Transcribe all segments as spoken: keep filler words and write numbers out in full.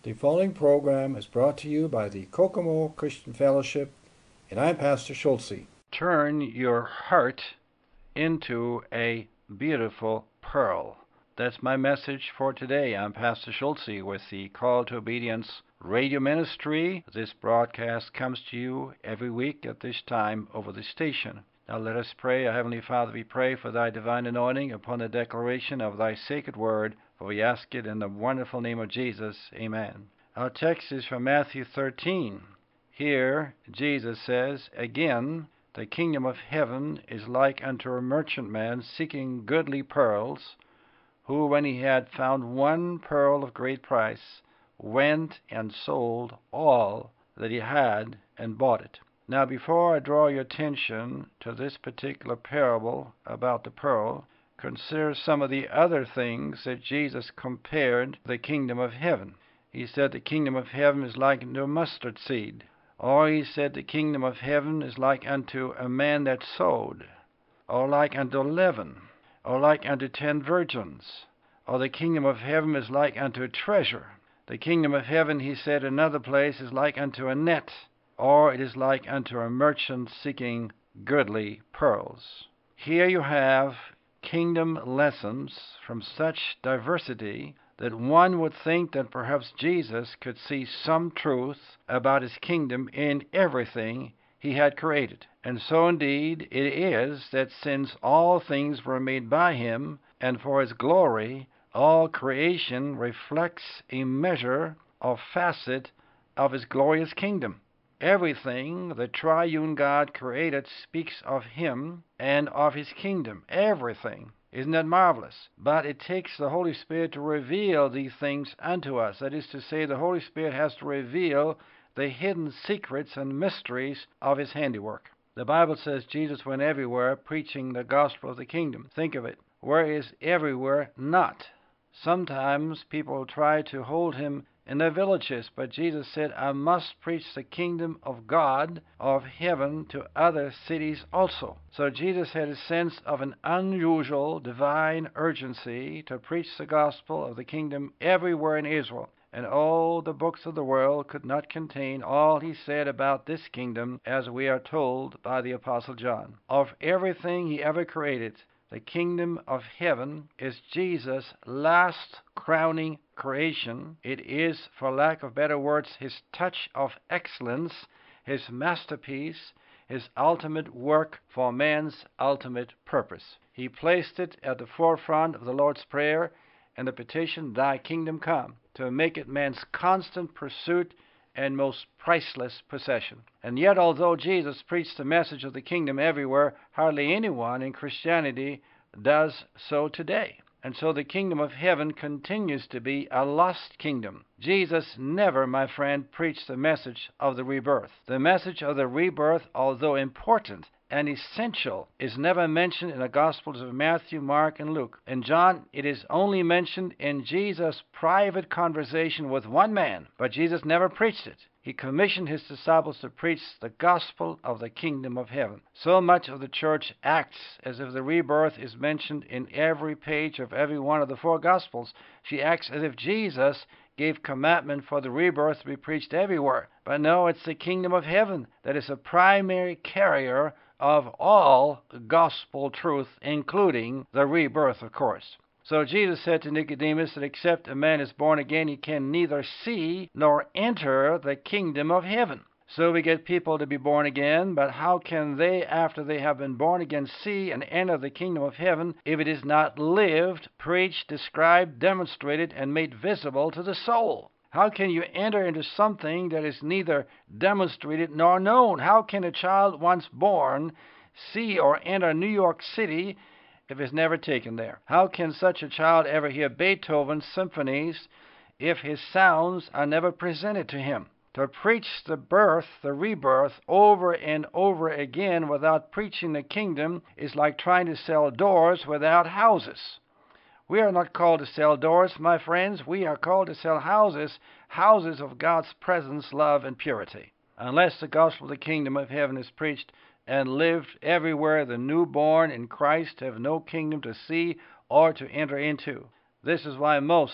The following program is brought to you by the Kokomo Christian Fellowship, and I'm Pastor Schulze. Turn your heart into a beautiful pearl. That's my message for today. I'm Pastor Schulze with the Call to Obedience radio ministry. This broadcast comes to you every week at this time over the station. Now let us pray. Our Heavenly Father, we pray for thy divine anointing upon the declaration of thy sacred word, for we ask it in the wonderful name of Jesus. Amen. Our text is from Matthew thirteen. Here Jesus says, "Again, the kingdom of heaven is like unto a merchantman seeking goodly pearls, who, when he had found one pearl of great price, went and sold all that he had and bought it." Now, before I draw your attention to this particular parable about the pearl, consider some of the other things that Jesus compared the kingdom of heaven. He said the kingdom of heaven is like unto a mustard seed. Or he said the kingdom of heaven is like unto a man that sowed, or like unto leaven, or like unto ten virgins. Or the kingdom of heaven is like unto a treasure. The kingdom of heaven, he said in another place, is like unto a net, or it is like unto a merchant seeking goodly pearls. Here you have kingdom lessons from such diversity that one would think that perhaps Jesus could see some truth about his kingdom in everything he had created. And so indeed it is that since all things were made by him and for his glory, all creation reflects a measure or facet of his glorious kingdom. Everything the triune God created speaks of him and of his kingdom. Everything. Isn't that marvelous? But it takes the Holy Spirit to reveal these things unto us. That is to say, the Holy Spirit has to reveal the hidden secrets and mysteries of his handiwork. The Bible says Jesus went everywhere preaching the gospel of the kingdom. Think of it. Where is everywhere not? Sometimes people try to hold him in their villages, but Jesus said, I must preach the kingdom of God, of heaven, to other cities also. So Jesus had a sense of an unusual divine urgency to preach the gospel of the kingdom everywhere in Israel. And all the books of the world could not contain all he said about this kingdom, as we are told by the Apostle John. Of everything he ever created, the kingdom of heaven is Jesus' last crowning creation. It is, for lack of better words, his touch of excellence, his masterpiece, his ultimate work for man's ultimate purpose. He placed it at the forefront of the Lord's Prayer and the petition, Thy kingdom come, to make it man's constant pursuit and most priceless possession. And yet, although Jesus preached the message of the kingdom everywhere, hardly anyone in Christianity does so today. And so the kingdom of heaven continues to be a lost kingdom. Jesus never, my friend, preached the message of the rebirth. The message of the rebirth, although important and essential, is never mentioned in the Gospels of Matthew, Mark, and Luke. In John, it is only mentioned in Jesus' private conversation with one man, but Jesus never preached it. He commissioned his disciples to preach the gospel of the kingdom of heaven. So much of the church acts as if the rebirth is mentioned in every page of every one of the four Gospels. She acts as if Jesus gave commandment for the rebirth to be preached everywhere. But no, it's the kingdom of heaven that is a primary carrier of all gospel truth, including the rebirth, of course. So Jesus said to Nicodemus that except a man is born again, he can neither see nor enter the kingdom of heaven. So we get people to be born again, but how can they, after they have been born again, see and enter the kingdom of heaven if it is not lived, preached, described, demonstrated, and made visible to the soul? How can you enter into something that is neither demonstrated nor known? How can a child once born see or enter New York City if it's never taken there? How can such a child ever hear Beethoven's symphonies if his sounds are never presented to him? To preach the birth, the rebirth, over and over again without preaching the kingdom is like trying to sell doors without houses. We are not called to sell doors, my friends. We are called to sell houses, houses of God's presence, love, and purity. Unless the gospel of the kingdom of heaven is preached and lived everywhere, the newborn in Christ have no kingdom to see or to enter into. This is why most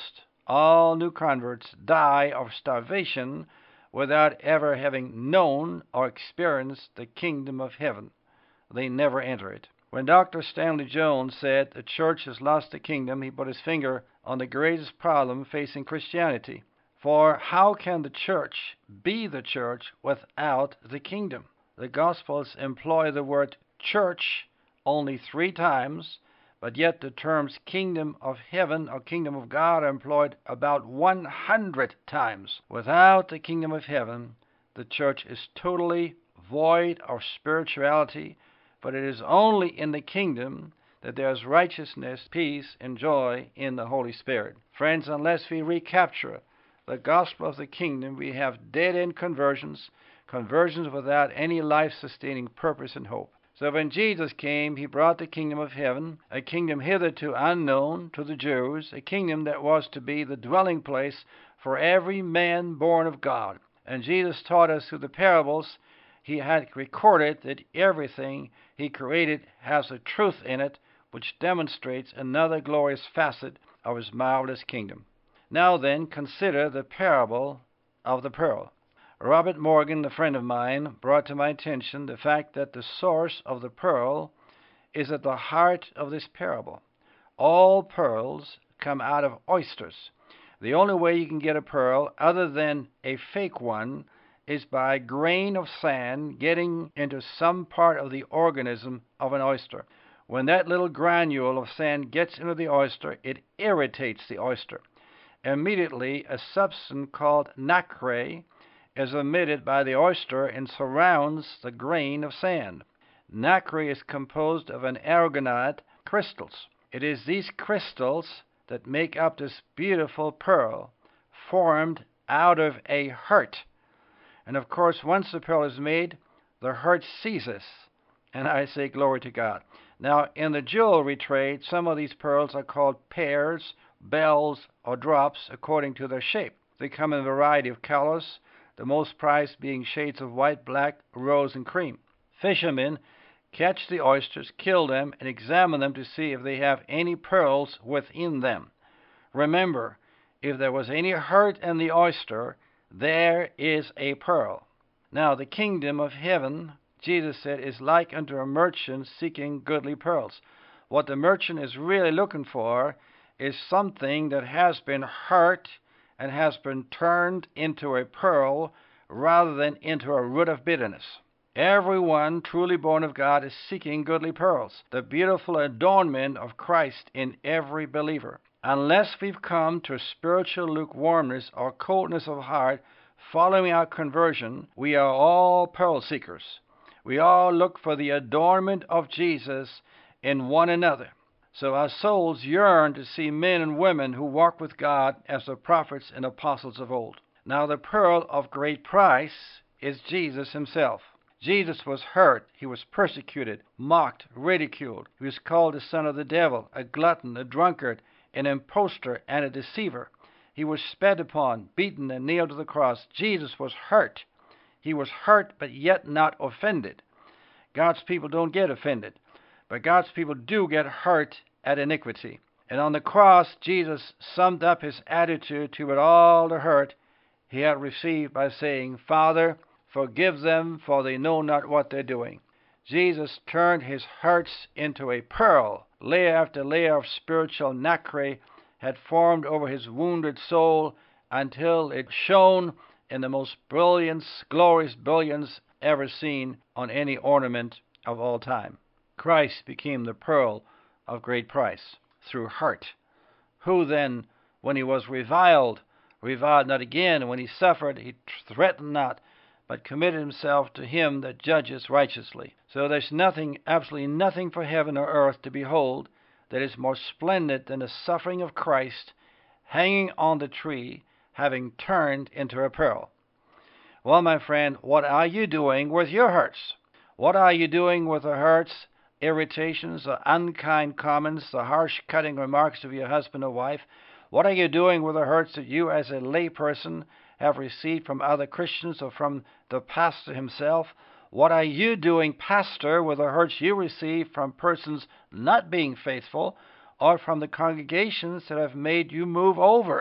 all new converts die of starvation without ever having known or experienced the kingdom of heaven. They never enter it. When Doctor Stanley Jones said the church has lost the kingdom, he put his finger on the greatest problem facing Christianity. For how can the church be the church without the kingdom? The Gospels employ the word church only three times, but yet the terms kingdom of heaven or kingdom of God are employed about one hundred times. Without the kingdom of heaven, the church is totally void of spirituality, but it is only in the kingdom that there is righteousness, peace, and joy in the Holy Spirit. Friends, unless we recapture the gospel of the kingdom, we have dead-end conversions, conversions without any life-sustaining purpose and hope. So when Jesus came, he brought the kingdom of heaven, a kingdom hitherto unknown to the Jews, a kingdom that was to be the dwelling place for every man born of God. And Jesus taught us through the parables he had recorded that everything he created has a truth in it which demonstrates another glorious facet of his marvelous kingdom. Now then, consider the parable of the pearl. Robert Morgan, a friend of mine, brought to my attention the fact that the source of the pearl is at the heart of this parable. All pearls come out of oysters. The only way you can get a pearl other than a fake one is by a grain of sand getting into some part of the organism of an oyster. When that little granule of sand gets into the oyster, it irritates the oyster. Immediately, a substance called nacre is emitted by the oyster and surrounds the grain of sand. Nacre is composed of an aragonite crystals. It is these crystals that make up this beautiful pearl, formed out of a heart. And of course, once the pearl is made, the heart ceases. And I say glory to God. Now, in the jewelry trade, some of these pearls are called pears, bells, or drops according to their shape. They come in a variety of colors, the most prized being shades of white, black, rose, and cream. Fishermen catch the oysters, kill them, and examine them to see if they have any pearls within them. Remember, if there was any hurt in the oyster, there is a pearl. Now, the kingdom of heaven, Jesus said, is like unto a merchant seeking goodly pearls. What the merchant is really looking for is something that has been hurt and has been turned into a pearl rather than into a root of bitterness. Everyone truly born of God is seeking goodly pearls, the beautiful adornment of Christ in every believer. Unless we've come to spiritual lukewarmness or coldness of heart following our conversion, we are all pearl seekers. We all look for the adornment of Jesus in one another. So our souls yearn to see men and women who walk with God as the prophets and apostles of old. Now, the pearl of great price is Jesus himself. Jesus was hurt, he was persecuted, mocked, ridiculed. He was called the son of the devil, a glutton, a drunkard, an impostor, and a deceiver. He was spat upon, beaten, and nailed to the cross. Jesus was hurt. He was hurt, but yet not offended. God's people don't get offended, but God's people do get hurt at iniquity. And on the cross, Jesus summed up his attitude toward all the hurt he had received by saying, Father, forgive them, for they know not what they're doing. Jesus turned his hurts into a pearl. Layer after layer of spiritual nacre had formed over his wounded soul until it shone in the most brilliant, glorious brilliance ever seen on any ornament of all time. Christ became the pearl of great price through hurt. Who then, when he was reviled, reviled not again? When he suffered, he threatened not, but committed himself to him that judges righteously. So there's nothing, absolutely nothing for heaven or earth to behold that is more splendid than the suffering of Christ hanging on the tree, having turned into a pearl. Well, my friend, what are you doing with your hurts? What are you doing with the hurts, irritations, the unkind comments, the harsh cutting remarks of your husband or wife? What are you doing with the hurts that you as a layperson have received from other Christians or from the pastor himself? What are you doing, pastor, with the hurts you receive from persons not being faithful or from the congregations that have made you move over?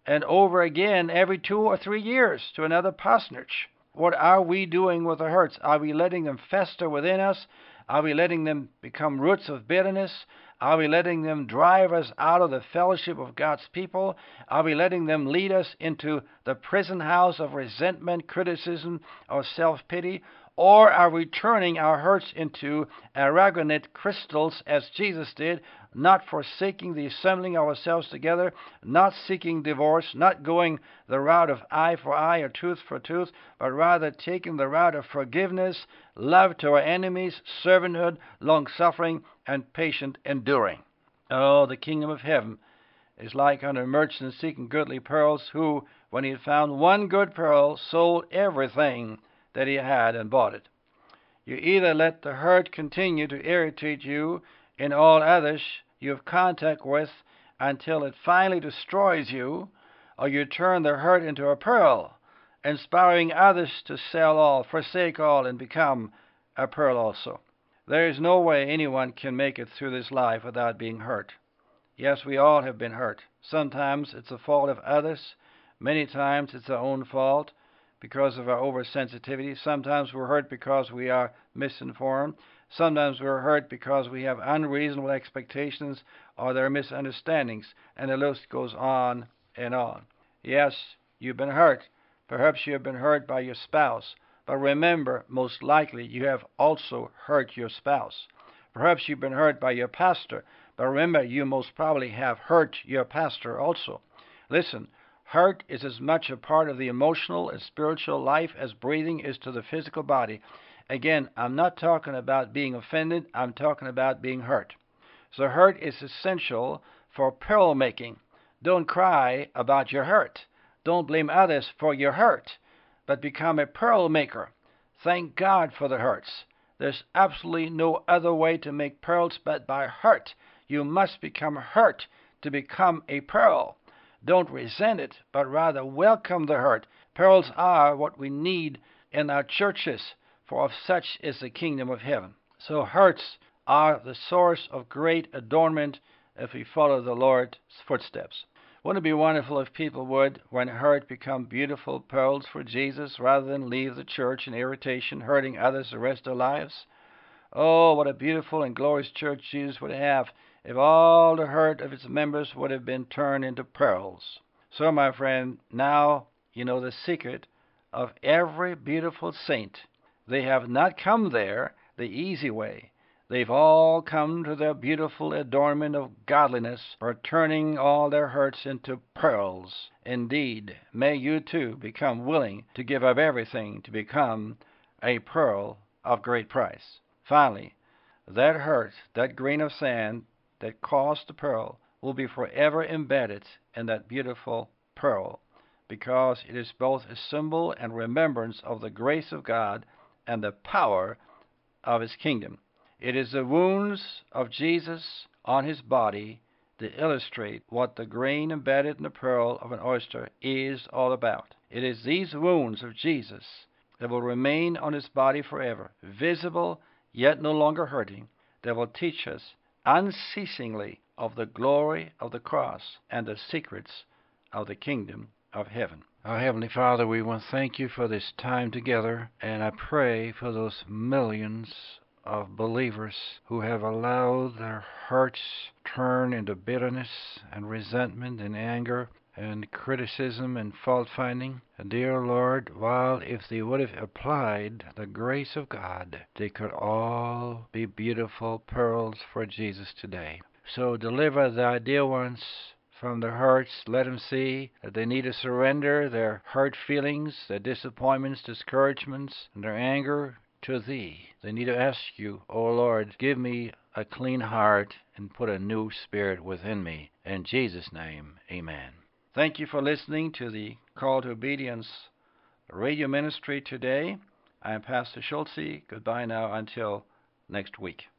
and over again every two or three years to another parsonage. What are we doing with the hurts? Are we letting them fester within us? Are we letting them become roots of bitterness? Are we letting them drive us out of the fellowship of God's people? Are we letting them lead us into the prison house of resentment, criticism, or self-pity? Or are we turning our hurts into aragonite crystals as Jesus did, not forsaking the assembling of ourselves together, not seeking divorce, not going the route of eye for eye or tooth for tooth, but rather taking the route of forgiveness, love to our enemies, servanthood, long-suffering, and patient enduring? Oh, the kingdom of heaven is like unto a merchant seeking goodly pearls, who, when he had found one good pearl, sold everything that he had and bought it. You either let the hurt continue to irritate you in all others you have contact with until it finally destroys you, or you turn the hurt into a pearl, inspiring others to sell all, forsake all, and become a pearl also. There is no way anyone can make it through this life without being hurt. Yes, we all have been hurt. Sometimes it's the fault of others. Many times it's our own fault, because of our oversensitivity. Sometimes we're hurt because we are misinformed. Sometimes we're hurt because we have unreasonable expectations or there are misunderstandings, and the list goes on and on. Yes, you've been hurt. Perhaps you have been hurt by your spouse, but remember, most likely you have also hurt your spouse. Perhaps you've been hurt by your pastor, but remember, you most probably have hurt your pastor also. Listen, hurt is as much a part of the emotional and spiritual life as breathing is to the physical body. Again, I'm not talking about being offended. I'm talking about being hurt. So hurt is essential for pearl making. Don't cry about your hurt. Don't blame others for your hurt, but become a pearl maker. Thank God for the hurts. There's absolutely no other way to make pearls but by hurt. You must become hurt to become a pearl. Don't resent it, but rather welcome the hurt. Pearls are what we need in our churches, for of such is the kingdom of heaven. So hurts are the source of great adornment if we follow the Lord's footsteps. Wouldn't it be wonderful if people would, when hurt, become beautiful pearls for Jesus rather than leave the church in irritation, hurting others the rest of their lives? Oh, what a beautiful and glorious church Jesus would have if all the hurt of its members would have been turned into pearls. So, my friend, now you know the secret of every beautiful saint. They have not come there the easy way. They've all come to their beautiful adornment of godliness by turning all their hurts into pearls. Indeed, may you too become willing to give up everything to become a pearl of great price. Finally, that hurt, that grain of sand that caused the pearl, will be forever embedded in that beautiful pearl, because it is both a symbol and remembrance of the grace of God and the power of His kingdom. It is the wounds of Jesus on His body that illustrate what the grain embedded in the pearl of an oyster is all about. It is these wounds of Jesus that will remain on His body forever, visible yet no longer hurting, that will teach us unceasingly of the glory of the cross and the secrets of the kingdom of heaven. Our Heavenly Father, we want to thank You for this time together, and I pray for those millions of believers who have allowed their hearts turn into bitterness and resentment and anger and criticism and fault-finding. And dear Lord, while if they would have applied the grace of God, they could all be beautiful pearls for Jesus today. So deliver Thy dear ones from their hurts. Let them see that they need to surrender their hurt feelings, their disappointments, discouragements, and their anger to Thee. They need to ask You, O Lord, give me a clean heart and put a new spirit within me. In Jesus' name, amen. Thank you for listening to the Call to Obedience radio ministry today. I am Pastor Schulze. Goodbye now until next week.